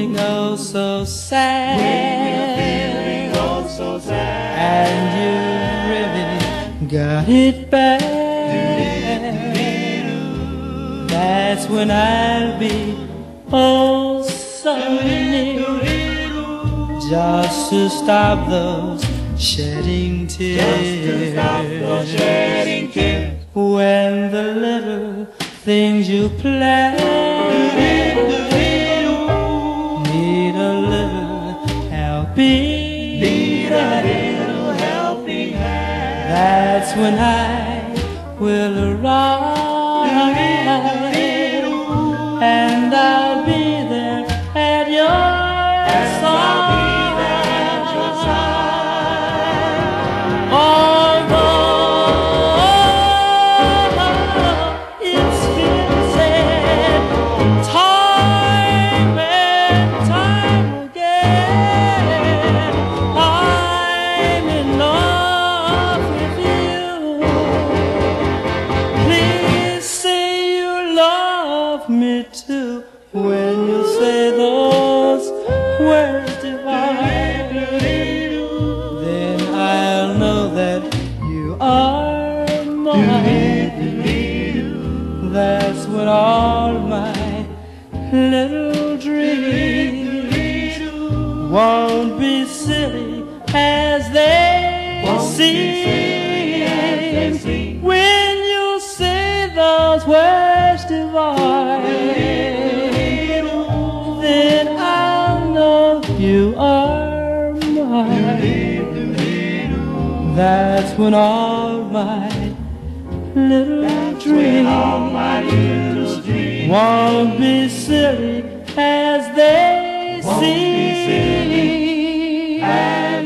feeling oh so sad, and you really got it bad, that's when I'll be oh so near, just to stop those shedding tears. When the little things you plan need a little helping hand, that's when I will arrive, and I'll be there at your side. Me too, when you say those words divine, then I'll know that you are mine. That's when all my little dreams won't be silly as they seem. When you say those words divine, then I'll know you are mine. That's when all my little dreams won't be silly as they seem.